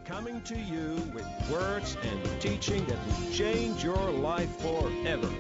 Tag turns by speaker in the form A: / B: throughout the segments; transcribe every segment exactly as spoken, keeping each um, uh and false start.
A: coming to you with words and teaching that will change your life forever.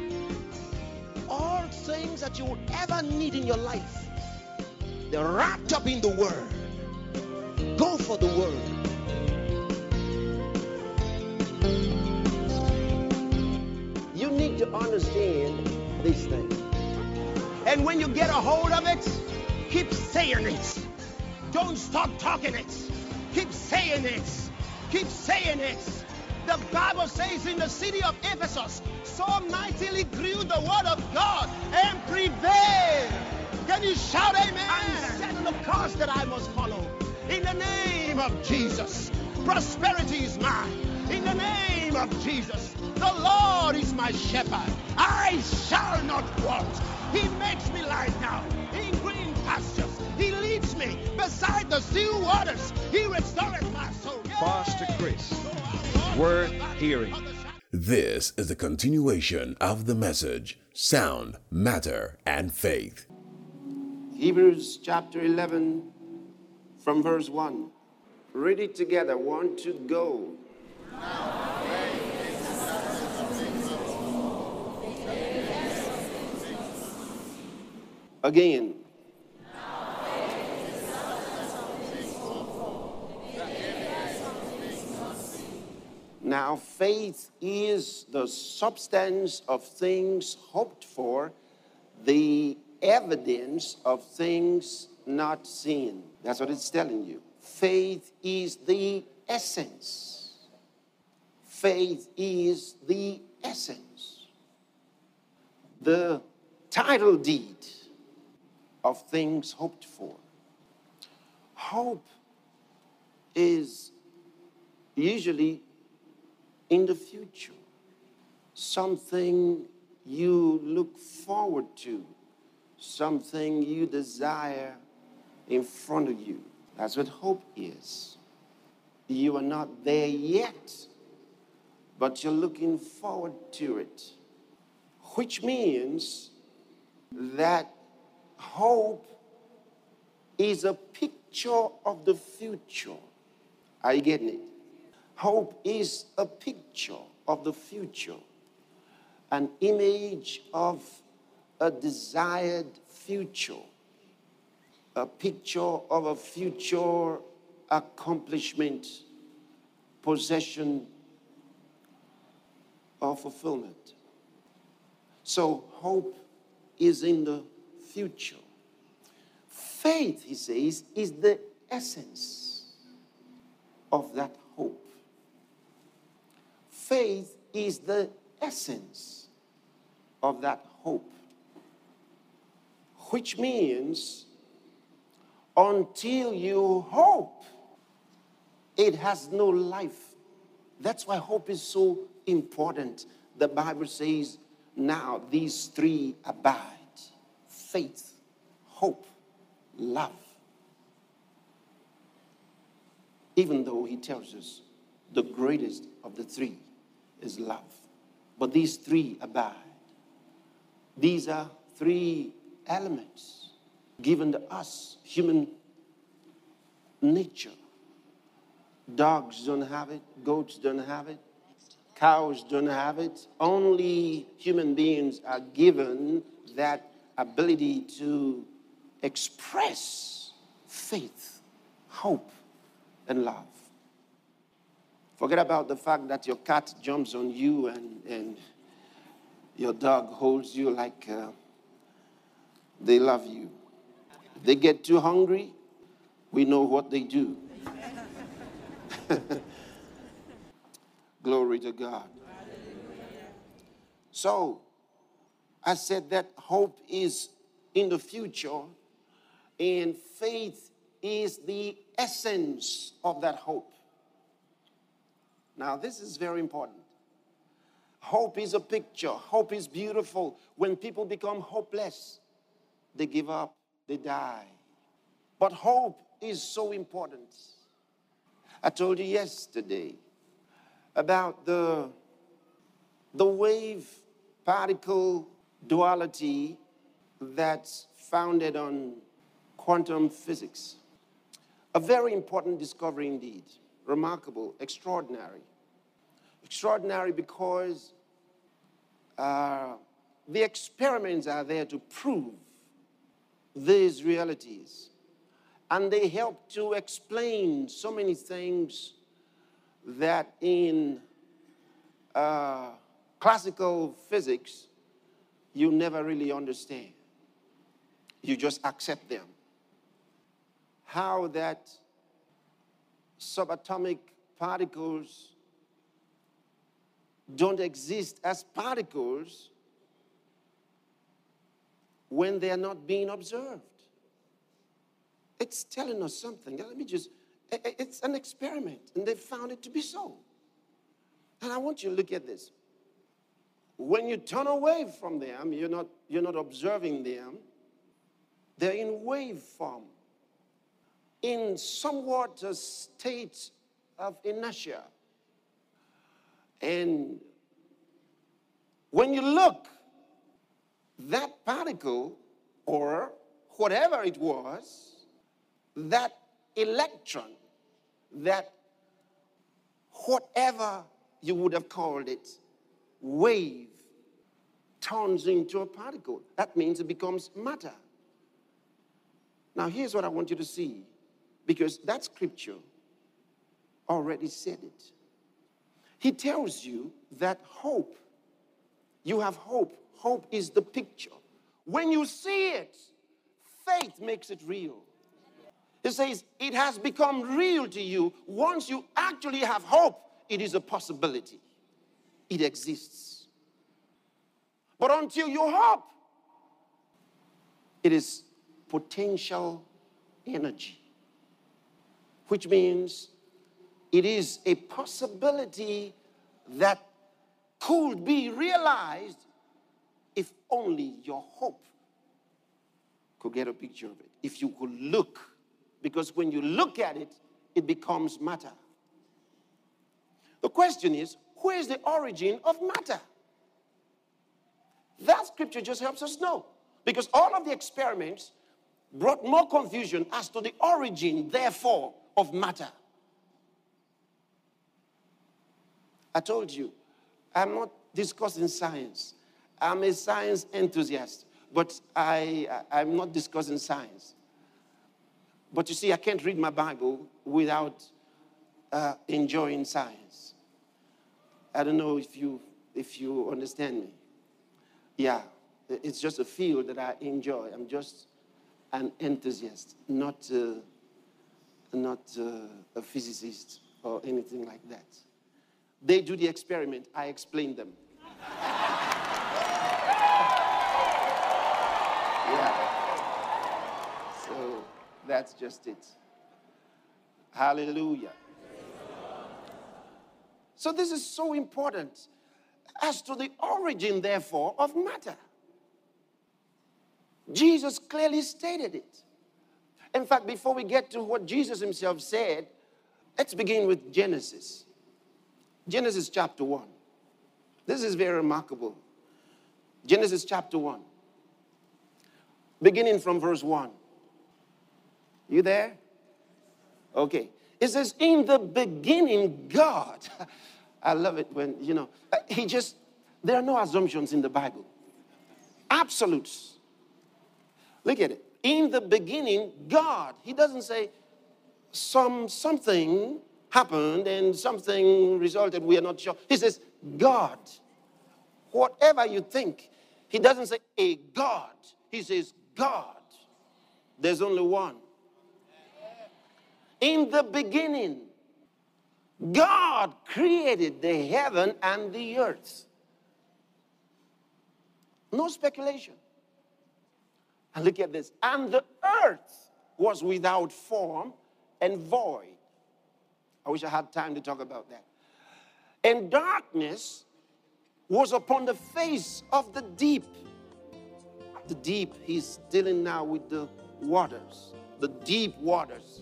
B: All things that you would ever need in your life, they're wrapped up in the Word. Go for the Word. You need to understand these things. And when you get a hold of it, keep saying it. Don't stop talking it. Keep saying it. Keep saying it. The Bible says in the city of Ephesus, so mightily grew the word of God and prevailed. Can you shout amen? I'm setting the course that I must follow. In the name of Jesus, prosperity is mine. In the name of Jesus, the Lord is my shepherd. I shall not want. He makes me lie down in green pastures. He leads me beside the still waters. He restores my soul.
A: Pastor Chris, worth hearing.
C: This is the continuation of the message, Sound, Matter, and Faith.
B: Hebrews chapter eleven from verse one. Read it together. One, two, go. Again. Now, faith is the substance of things hoped for, the evidence of things not seen. That's what it's telling you. Faith is the essence. Faith is the essence. The title deed of things hoped for. Hope is usually in the future, something you look forward to, something you desire in front of you. That's what hope is. You are not there yet, but you're looking forward to it, which means that hope is a picture of the future. Are you getting it? Hope is a picture of the future, an image of a desired future, a picture of a future accomplishment, possession, or fulfillment. So hope is in the future. Faith, he says, is the essence of that hope. Faith is the essence of that hope, which means until you hope, it has no life. That's why hope is so important. The Bible says, now these three abide: faith, hope, love. Even though he tells us the greatest of the three is love. But these three abide. These are three elements given to us, human nature. Dogs don't have it. Goats don't have it. Cows don't have it. Only human beings are given that ability to express faith, hope, and love. Forget about the fact that your cat jumps on you and, and your dog holds you like uh, they love you. If they get too hungry, we know what they do. Glory to God. So, I said that hope is in the future, and faith is the essence of that hope. Now, this is very important. Hope is a picture. Hope is beautiful. When people become hopeless, they give up, they die. But hope is so important. I told you yesterday about the, the wave particle duality that's founded on quantum physics. A very important discovery indeed. remarkable, extraordinary. Extraordinary because uh, the experiments are there to prove these realities. And they help to explain so many things that in uh, classical physics you never really understand. You just accept them. How that subatomic particles don't exist as particles when they are not being observed. It's telling us something. Let me just, it's an experiment, and they found it to be so. And I want you to look at this. When you turn away from them, you're not, you're not observing them. They're in wave form, in somewhat a state of inertia. And when you look, that particle, or whatever it was, that electron, that whatever you would have called it, wave, turns into a particle. That means it becomes matter. Now, here's what I want you to see, because that scripture already said it. He tells you that hope, you have hope. Hope is the picture. When you see it, faith makes it real. It says it has become real to you. Once you actually have hope, it is a possibility. It exists. But until you hope, it is potential energy, which means it is a possibility that could be realized if only your hope could get a picture of it. If you could look, because when you look at it, it becomes matter. The question is, where is the origin of matter? That scripture just helps us know, because all of the experiments brought more confusion as to the origin, therefore, of matter. I told you, I'm not discussing science. I'm a science enthusiast, but I, I, I'm not discussing science. But you see, I can't read my Bible without uh, enjoying science. I don't know if you, if you understand me. Yeah, it's just a field that I enjoy. I'm just an enthusiast, not, uh, not uh, a physicist or anything like that. They do the experiment, I explain them. Yeah. So that's just it. Hallelujah. So this is so important as to the origin, therefore, of matter. Jesus clearly stated it. In fact, before we get to what Jesus himself said, let's begin with Genesis. Genesis chapter one. This is very remarkable. Genesis chapter one. Beginning from verse one. You there? Okay. It says, in the beginning, God. I love it when, you know, he just, there are no assumptions in the Bible. Absolutes. Look at it. In the beginning, God. He doesn't say some something happened and something resulted, we are not sure. He says, God. Whatever you think. He doesn't say a God. He says, God. There's only one. In the beginning, God created the heaven and the earth. No speculation. And look at this. And the earth was without form and void. I wish I had time to talk about that. And darkness was upon the face of the deep. The deep, he's dealing now with the waters, the deep waters.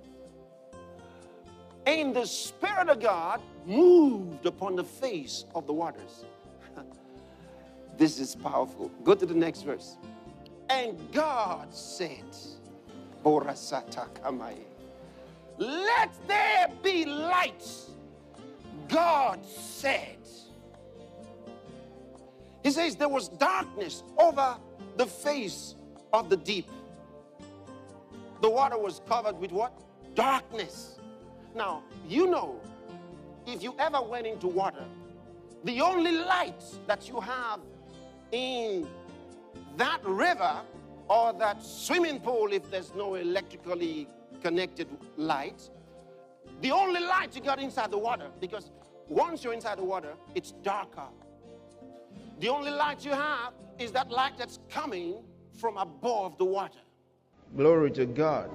B: And the Spirit of God moved upon the face of the waters. This is powerful. Go to the next verse. And God said, let there be light. light, God said. He says there was darkness over the face of the deep. The water was covered with what? Darkness. Now, you know, if you ever went into water, the only light that you have in that river or that swimming pool, if there's no electrically connected light, the only light you got inside the water, because once you're inside the water, it's darker. The only light you have is that light that's coming from above the water. Glory to God.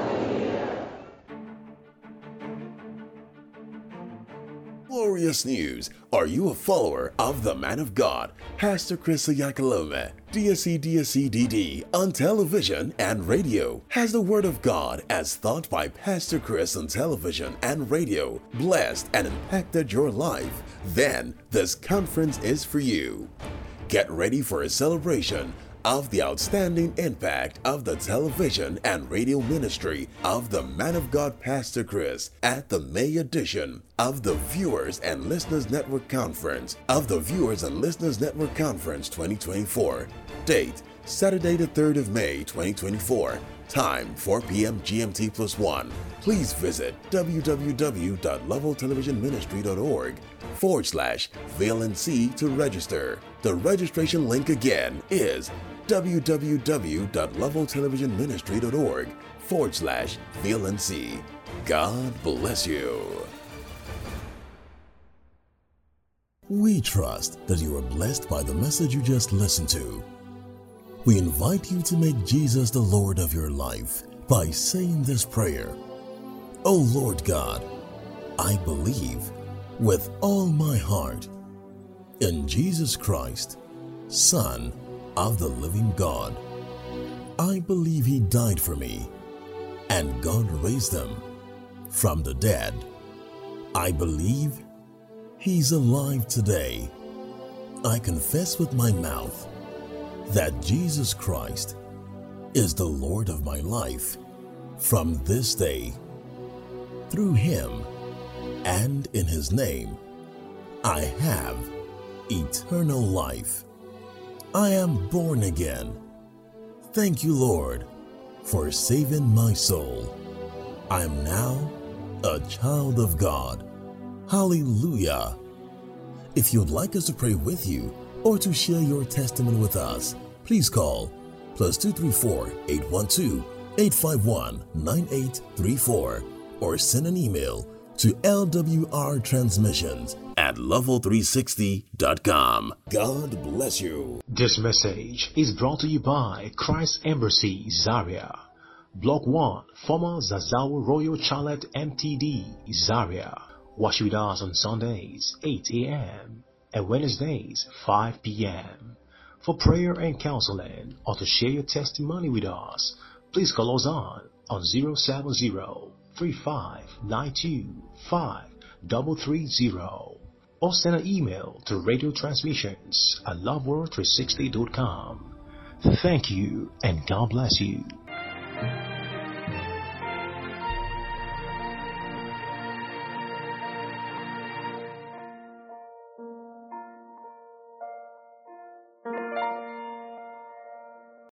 C: Glorious news! Are you a follower of the man of God, Pastor Chris Oyakhilome, D S C D S C D D, on television and radio? Has the word of God as taught by Pastor Chris on television and radio blessed and impacted your life? Then this conference is for you. Get ready for a celebration of the outstanding impact of the television and radio ministry of the man of God Pastor Chris at the May edition of the Viewers and Listeners Network Conference of the Viewers and Listeners Network Conference twenty twenty-four. Date Saturday the third of May twenty twenty-four. Time four p.m. G M T plus one. Please visit w w w dot level television ministry dot org forward slash V L N C to register. The registration link again is w w w dot level television ministry dot org forward slash V L N C. God bless you. We trust that you are blessed by the message you just listened to. We invite you to make Jesus the Lord of your life by saying this prayer. O Lord God, I believe with all my heart in Jesus Christ, Son of the living God. I believe He died for me and God raised Him from the dead. I believe He's alive today. I confess with my mouth that Jesus Christ is the Lord of my life from this day. Through Him and in His name, I have eternal life. I am born again. Thank you, Lord, for saving my soul. I am now a child of God. Hallelujah. If you'd like us to pray with you or to share your testimony with us, please call plus two three four, eight one two, eight five one, nine eight three four or send an email to L W R transmissions at level three sixty dot com. God bless you.
D: This message is brought to you by Christ Embassy, Zaria. Block one, former Zazawa Royal Charlotte M T D, Zaria. Worship with us on Sundays, eight a.m. and Wednesdays, five p.m. For prayer and counseling or to share your testimony with us, please call us on on zero seven zero, three five nine two, five three three zero or send an email to radio transmissions at love world three sixty dot com. Thank you and God bless you.